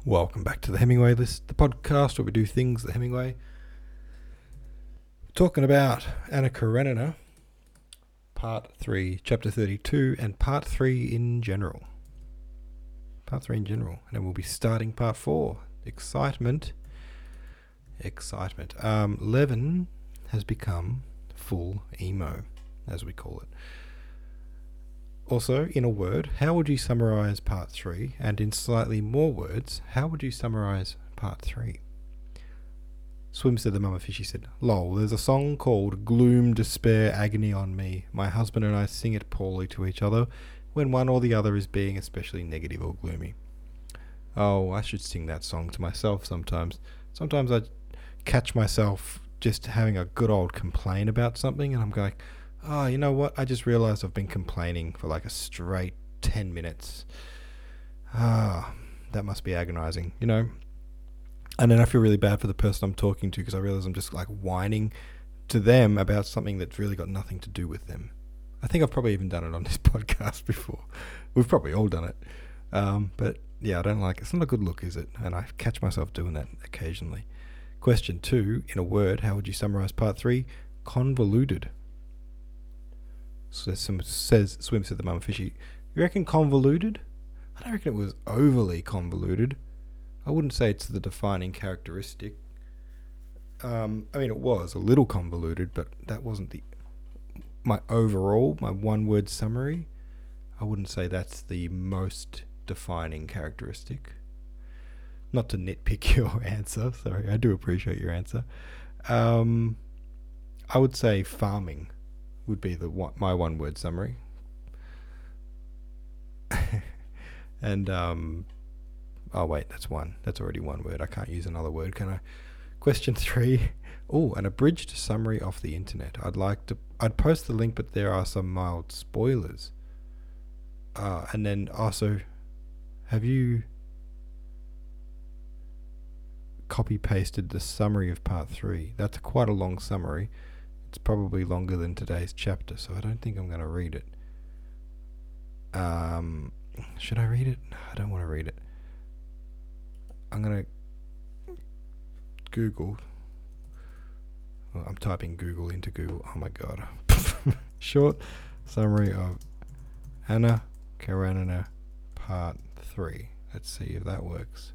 Welcome back to the Hemingway List, the podcast where we do things the Hemingway. Talking about Anna Karenina, Part 3, Chapter 32, and Part 3 in general. Part 3 in general. And then we'll be starting Part 4. Excitement. Levin has become full emo, as we call it. Also, in a word, how would you summarise Part 3? And in slightly more words, how would you summarise Part 3? Swim said the mama fishy said, "Lol, there's a song called Gloom, Despair, Agony on Me. My husband and I sing it poorly to each other when one or the other is being especially negative or gloomy." Oh, I should sing that song to myself sometimes. Sometimes I catch myself just having a good old complain about something and I'm going, oh, you know what? I just realised I've been complaining for like a straight 10 minutes. That must be agonising, you know? And then I feel really bad for the person I'm talking to because I realise I'm just like whining to them about something that's really got nothing to do with them. I think I've probably even done it on this podcast before. We've probably all done it. But yeah, I don't like it. It's not a good look, is it? And I catch myself doing that occasionally. Question 2, in a word, how would you summarise Part 3? Convoluted. Swim said the mama fishy, "You reckon convoluted?" I don't reckon it was overly convoluted. I wouldn't say it's the defining characteristic. I mean, it was a little convoluted, but that wasn't my one-word summary. I wouldn't say that's the most defining characteristic. Not to nitpick your answer, sorry, I do appreciate your answer. I would say farming would be my one-word summary. And, oh wait, that's one. That's already one word. I can't use another word, can I? Question 3. Oh, an abridged summary off the internet. I'd post the link, but there are some mild spoilers. And then also, have you copy-pasted the summary of Part 3? That's quite a long summary. It's probably longer than today's chapter, so I don't think I'm going to read it. Should I read it? No, I don't want to read it. I'm going to Google. Well, I'm typing Google into Google. Oh my god. Short summary of Anna Karenina Part 3. Let's see if that works.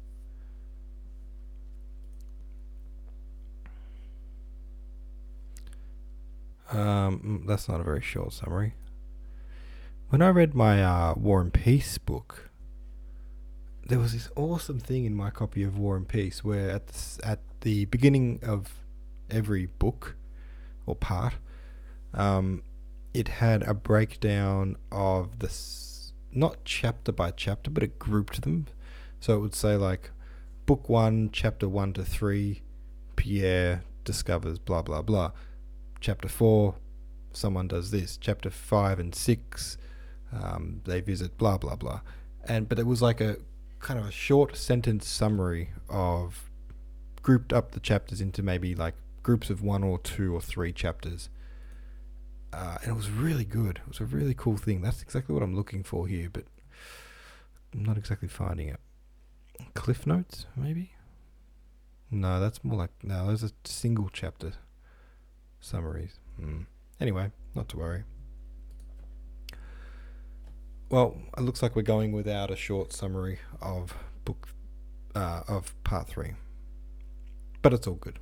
That's not a very short summary. When I read my War and Peace book, there was this awesome thing in my copy of War and Peace where at the beginning of every book or part, it had a breakdown of not chapter by chapter, but it grouped them. So it would say like book 1, chapter 1 to 3, Pierre discovers blah blah blah. Chapter 4, someone does this. Chapter 5 and 6, they visit blah blah blah. But it was like a kind of a short sentence summary of grouped up the chapters into maybe like groups of 1 or 2 or 3 chapters. And it was really good. It was a really cool thing. That's exactly what I'm looking for here, but I'm not exactly finding it. Cliff Notes, maybe? No, that's more like... No, those are single chapter summaries. Anyway, not to worry. Well, it looks like we're going without a short summary of Part 3. But it's all good.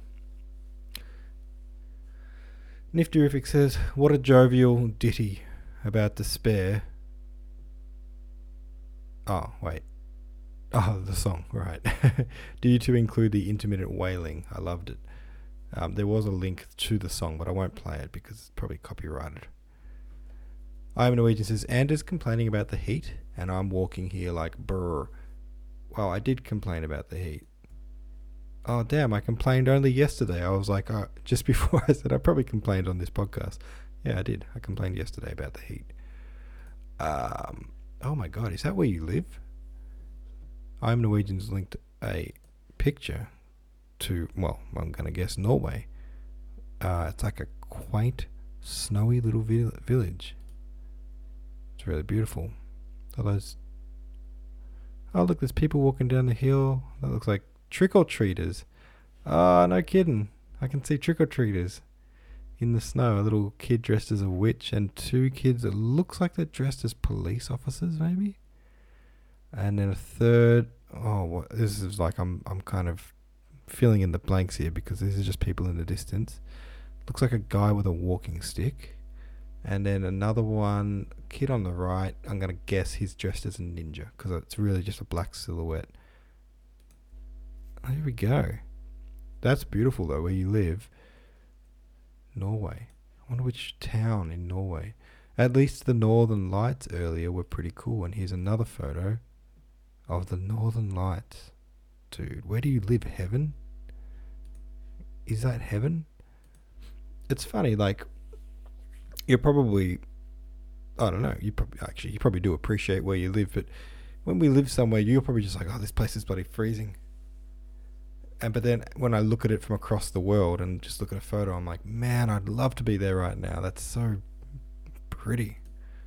Niftyrific says, "What a jovial ditty about despair." Oh, wait. Oh, the song, right. Do you two include the intermittent wailing? I loved it. There was a link to the song, but I won't play it because it's probably copyrighted. I'm Norwegian says, "Anders complaining about the heat, and I'm walking here like brr." Well, I did complain about the heat. Oh, damn, I complained only yesterday. I was like, just before I said I probably complained on this podcast. Yeah, I did. I complained yesterday about the heat. Oh my god, is that where you live? I'm Norwegian's linked a picture to, well, I'm going to guess Norway. It's like a quaint, snowy little village. It's really beautiful. Are those Oh, look, there's people walking down the hill. That looks like trick-or-treaters. Ah, no kidding. I can see trick-or-treaters in the snow. A little kid dressed as a witch and two kids that looks like they're dressed as police officers, maybe. And then a third. Oh, what? This is like I'm kind of filling in the blanks here because these are just people in the distance. Looks like a guy with a walking stick. And then another one, kid on the right. I'm going to guess he's dressed as a ninja because it's really just a black silhouette. There we go. That's beautiful though, where you live. Norway. I wonder which town in Norway. At least the Northern Lights earlier were pretty cool. And here's another photo of the Northern Lights. Dude, where do you live? Heaven? Is that heaven? It's funny, like, you're probably, I don't know, you probably do appreciate where you live, but when we live somewhere, you're probably just like, oh, this place is bloody freezing. But then when I look at it from across the world and just look at a photo, I'm like, man, I'd love to be there right now. That's so pretty.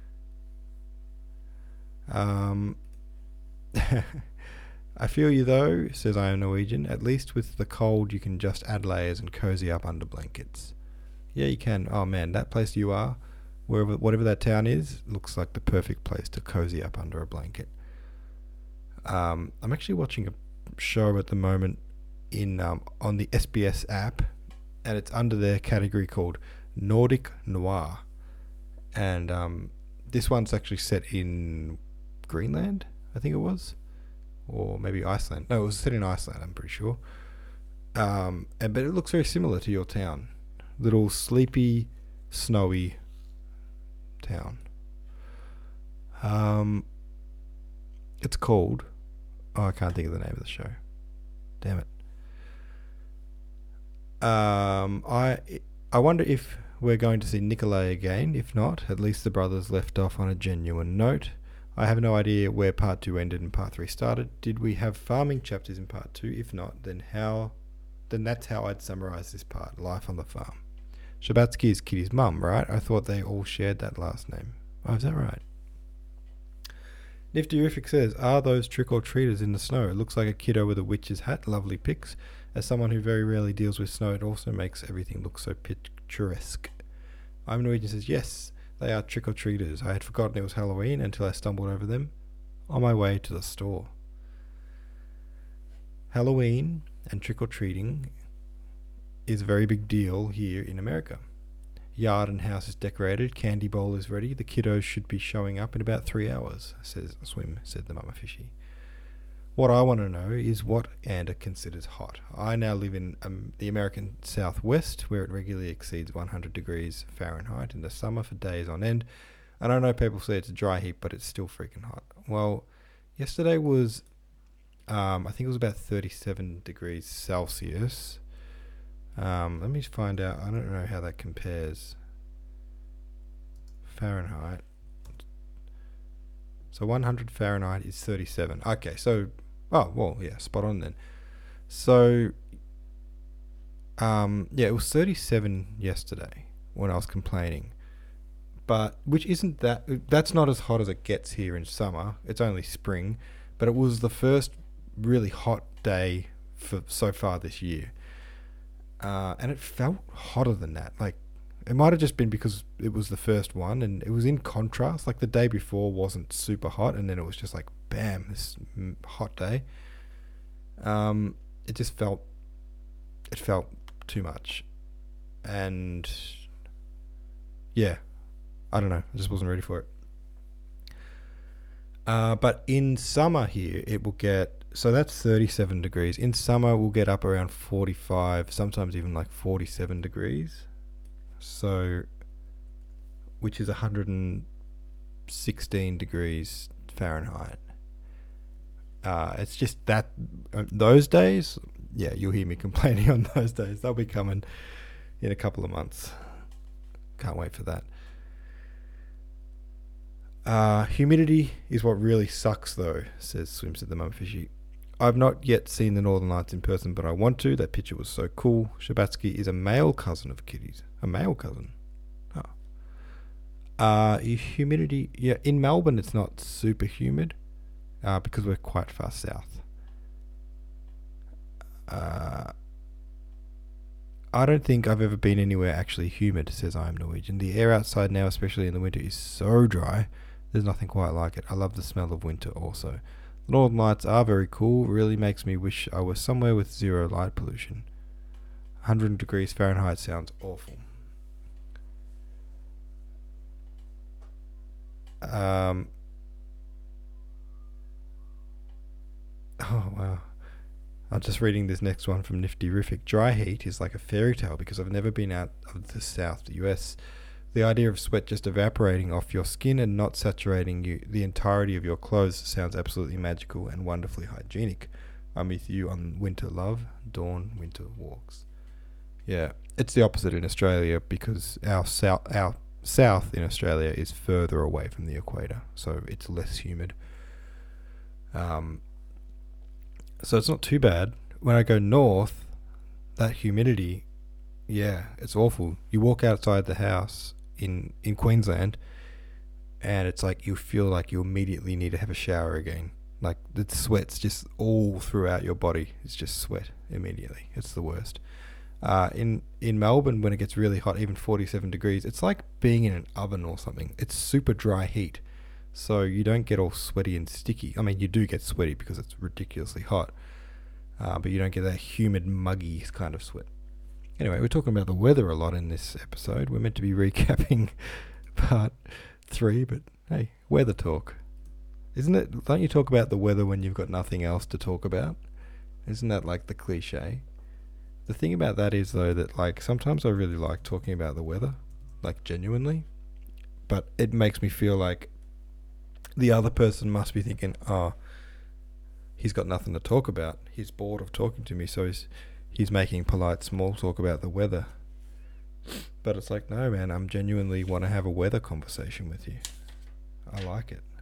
I feel you though, says I am Norwegian. At least with the cold, you can just add layers and cozy up under blankets. Yeah, you can. Oh man, that place you are, whatever that town is, looks like the perfect place to cozy up under a blanket. I'm actually watching a show at the moment on the SBS app, and it's under their category called Nordic Noir, and this one's actually set in Greenland, I think it was, or maybe Iceland. No, it was set in Iceland, I'm pretty sure. But it looks very similar to your town. Little sleepy, snowy town. It's called. Oh, I can't think of the name of the show. Damn it. I wonder if we're going to see Nikolai again. If not, at least the brothers left off on a genuine note. I have no idea where part 2 ended and part 3 started. Did we have farming chapters in part 2? If not, then that's how I'd summarize this part. Life on the farm. Shabbatsky is Kitty's mum, right? I thought they all shared that last name. Oh, is that right? Niftyrific says, are those trick-or-treaters in the snow? It looks like a kiddo with a witch's hat. Lovely pics. As someone who very rarely deals with snow, it also makes everything look so picturesque. I'm Norwegian says, yes, they are trick-or-treaters. I had forgotten it was Halloween until I stumbled over them on my way to the store. Halloween and trick-or-treating is a very big deal here in America. Yard and house is decorated, candy bowl is ready, the kiddos should be showing up in about 3 hours, said the mama fishy. What I want to know is what Ander considers hot. I now live in the American Southwest, where it regularly exceeds 100 degrees Fahrenheit in the summer for days on end. And I know people say it's a dry heat, but it's still freaking hot. Well, yesterday was, I think it was about 37 degrees Celsius. Let me find out. I don't know how that compares. Fahrenheit. So 100 Fahrenheit is 37. Okay, so, oh, well, yeah, spot on then. So, yeah, it was 37 yesterday when I was complaining. But, which isn't that's not as hot as it gets here in summer. It's only spring. But it was the first really hot day for so far this year. And it felt hotter than that. Like, it might have just been because it was the first one and it was in contrast. Like, the day before wasn't super hot and then it was just like, bam, this hot day. It just felt too much. And yeah, I don't know. I just wasn't ready for it. But in summer here, it will get, so that's 37 degrees. In summer, we'll get up around 45, sometimes even like 47 degrees. So, which is 116 degrees Fahrenheit. It's just that, those days, yeah, you'll hear me complaining on those days. They'll be coming in a couple of months. Can't wait for that. Humidity is what really sucks though, says Swims at the Mum Fishy. I've not yet seen the Northern Lights in person, but I want to. That picture was so cool. Shabbatsky is a male cousin of Kitty's. A male cousin? Oh. Humidity, yeah, in Melbourne it's not super humid. because we're quite far south. I don't think I've ever been anywhere actually humid, says I Am Norwegian. The air outside now, especially in the winter, is so dry. There's nothing quite like it. I love the smell of winter also. The Northern Lights are very cool. Really makes me wish I was somewhere with zero light pollution. 100 degrees Fahrenheit sounds awful. Oh, wow. I'm just reading this next one from Nifty Riffic. Dry heat is like a fairy tale because I've never been out of the South, the US. The idea of sweat just evaporating off your skin and not saturating the entirety of your clothes sounds absolutely magical and wonderfully hygienic. I'm with you on winter love, Dawn Winter Walks. Yeah, it's the opposite in Australia because our south in Australia is further away from the equator, so it's less humid. So it's not too bad. When I go north, that humidity, yeah, it's awful. You walk outside the house in Queensland, and it's like you feel like you immediately need to have a shower again. Like the sweat's just all throughout your body. It's just sweat immediately. It's the worst. In Melbourne, when it gets really hot, even 47 degrees, it's like being in an oven or something. It's super dry heat. So you don't get all sweaty and sticky. I mean, you do get sweaty because it's ridiculously hot. But you don't get that humid, muggy kind of sweat. Anyway, we're talking about the weather a lot in this episode. We're meant to be recapping part 3, but hey, weather talk. Isn't it? Don't you talk about the weather when you've got nothing else to talk about? Isn't that like the cliche? The thing about that is, though, that like sometimes I really like talking about the weather, like genuinely. But it makes me feel like the other person must be thinking, oh, he's got nothing to talk about. He's bored of talking to me, so he's making polite small talk about the weather. But it's like, no, man, I'm genuinely want to have a weather conversation with you. I like it.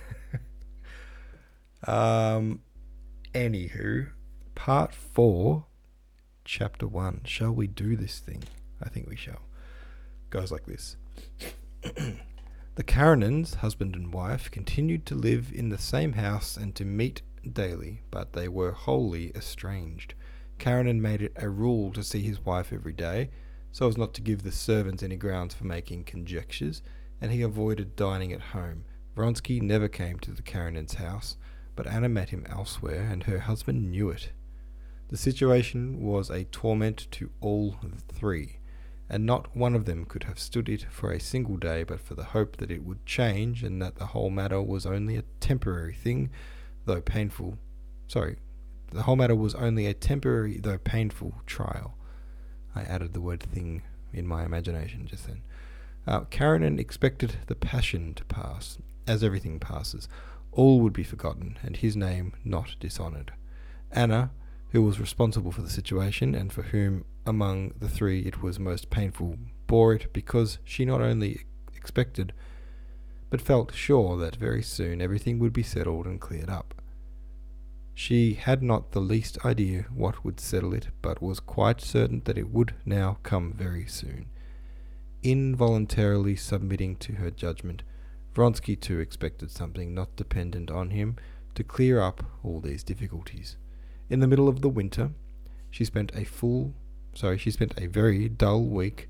Anywho, part 4, chapter 1. Shall we do this thing? I think we shall. Goes like this. The Karenins, husband and wife, continued to live in the same house and to meet daily, but they were wholly estranged. Karenin made it a rule to see his wife every day, so as not to give the servants any grounds for making conjectures, and he avoided dining at home. Vronsky never came to the Karenins' house, but Anna met him elsewhere, and her husband knew it. The situation was a torment to all three, and not one of them could have stood it for a single day but for the hope that it would change, and that the whole matter was only a temporary thing, though painful. The whole matter was only a temporary, though painful, trial. I added the word thing in my imagination just then. Karenin expected the passion to pass, as everything passes. All would be forgotten, and his name not dishonoured. Anna, who was responsible for the situation, and for whom among the three it was most painful, bore it because she not only expected, but felt sure that very soon everything would be settled and cleared up. She had not the least idea what would settle it, but was quite certain that it would now come very soon. Involuntarily submitting to her judgment, Vronsky too expected something not dependent on him to clear up all these difficulties. In the middle of the winter, she spent a very dull week.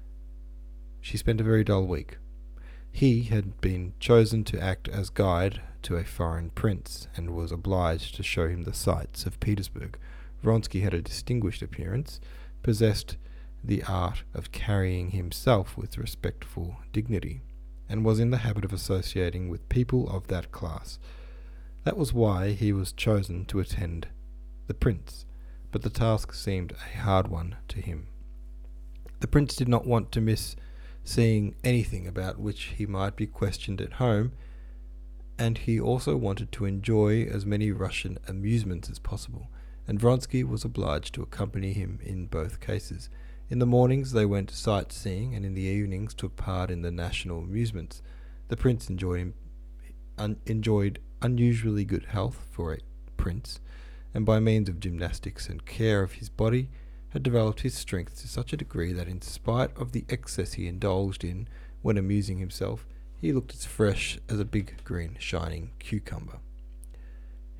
He had been chosen to act as guide to a foreign prince, and was obliged to show him the sights of Petersburg. Vronsky had a distinguished appearance, possessed the art of carrying himself with respectful dignity, and was in the habit of associating with people of that class. That was why he was chosen to attend the prince, but the task seemed a hard one to him. The prince did not want to miss seeing anything about which he might be questioned at home, and he also wanted to enjoy as many Russian amusements as possible, and Vronsky was obliged to accompany him in both cases. In the mornings they went sightseeing, and in the evenings took part in the national amusements. The prince enjoyed unusually good health for a prince, and by means of gymnastics and care of his body, had developed his strength to such a degree that in spite of the excess he indulged in when amusing himself, he looked as fresh as a big green shining cucumber.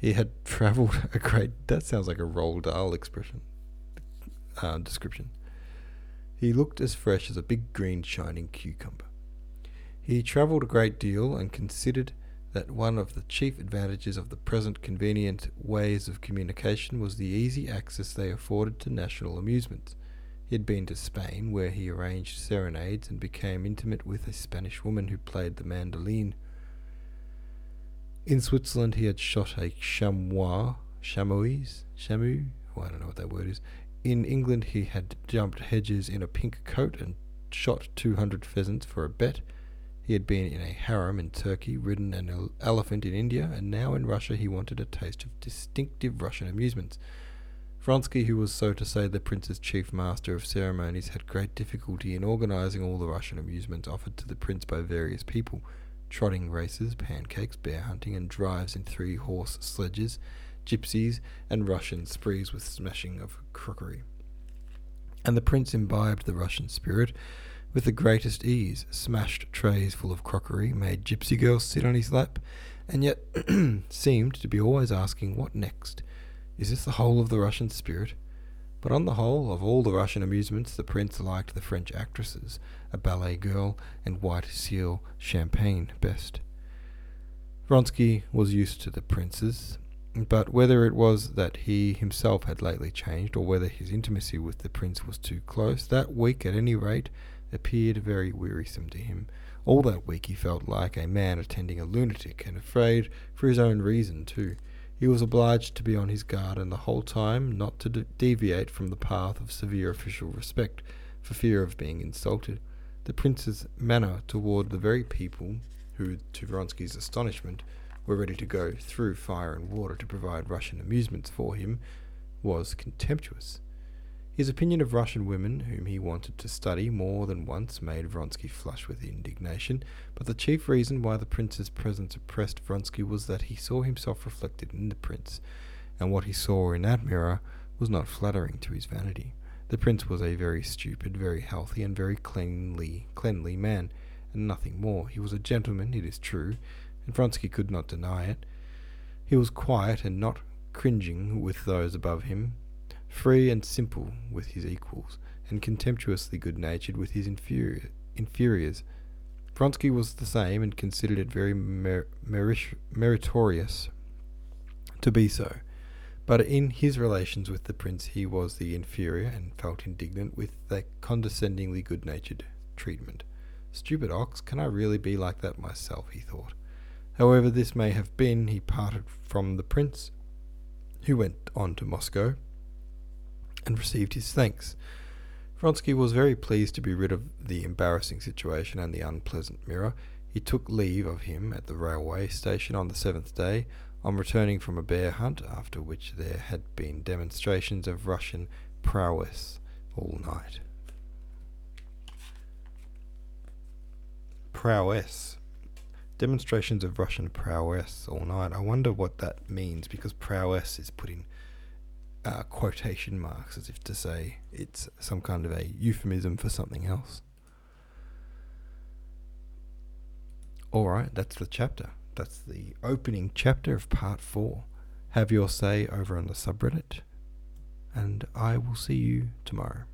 He had travelled a great... That sounds like a Roald Dahl description. He looked as fresh as a big green shining cucumber. He travelled a great deal and considered that one of the chief advantages of the present convenient ways of communication was the easy access they afforded to national amusements. He had been to Spain, where he arranged serenades and became intimate with a Spanish woman who played the mandolin. In Switzerland he had shot a chamois, I don't know what that word is. In England he had jumped hedges in a pink coat and shot 200 pheasants for a bet. He had been in a harem in Turkey, ridden an elephant in India, and now in Russia he wanted a taste of distinctive Russian amusements. Vronsky, who was, so to say, the prince's chief master of ceremonies, had great difficulty in organizing all the Russian amusements offered to the prince by various people: trotting races, pancakes, bear hunting, and drives in 3-horse sledges, gypsies, and Russian sprees with smashing of crockery. And the prince imbibed the Russian spirit with the greatest ease, smashed trays full of crockery, made gypsy girls sit on his lap, and yet seemed to be always asking, what next? Is this the whole of the Russian spirit? But on the whole, of all the Russian amusements, the prince liked the French actresses, a ballet girl, and white seal champagne best. Vronsky was used to the princes, but whether it was that he himself had lately changed, or whether his intimacy with the prince was too close, that week, at any rate, appeared very wearisome to him. All that week he felt like a man attending a lunatic, and afraid for his own reason too. He was obliged to be on his guard, and the whole time not to deviate from the path of severe official respect, for fear of being insulted. The prince's manner toward the very people who, to Vronsky's astonishment, were ready to go through fire and water to provide Russian amusements for him, was contemptuous. His opinion of Russian women, whom he wanted to study more than once, made Vronsky flush with indignation, but the chief reason why the prince's presence oppressed Vronsky was that he saw himself reflected in the prince, and what he saw in that mirror was not flattering to his vanity. The prince was a very stupid, very healthy, and very cleanly man, and nothing more. He was a gentleman, it is true, and Vronsky could not deny it. He was quiet and not cringing with those above him, free and simple with his equals, and contemptuously good-natured with his inferiors. Vronsky was the same, and considered it very meritorious to be so. But in his relations with the prince he was the inferior, and felt indignant with that condescendingly good-natured treatment. Stupid ox, can I really be like that myself, he thought. However this may have been, he parted from the prince, who went on to Moscow, and received his thanks. Vronsky was very pleased to be rid of the embarrassing situation and the unpleasant mirror. He took leave of him at the railway station on the 7th day, on returning from a bear hunt, after which there had been demonstrations of Russian prowess all night. Prowess. Demonstrations of Russian prowess all night. I wonder what that means, because prowess is put in quotation marks as if to say it's some kind of a euphemism for something else. Alright, that's the chapter. That's the opening chapter of part 4. Have your say over on the subreddit, and I will see you tomorrow.